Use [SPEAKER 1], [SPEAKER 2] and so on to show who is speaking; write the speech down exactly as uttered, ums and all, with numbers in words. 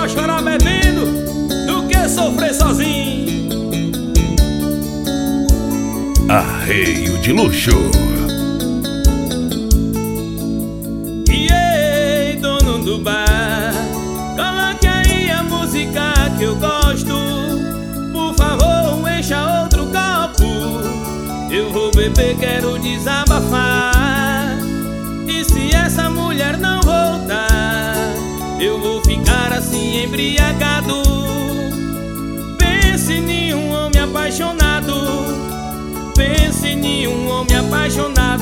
[SPEAKER 1] melhor chorar bebendo do que sofrer sozinho.
[SPEAKER 2] Arreio de Luxo.
[SPEAKER 1] E ei, dono do bar, coloque aí a música que eu gosto. Por favor, encha outro copo. Eu vou beber, quero desabafar. E se essa mulher não voltar, eu vou ficar assim embriagado. Pense em um homem apaixonado, pense em um homem apaixonado.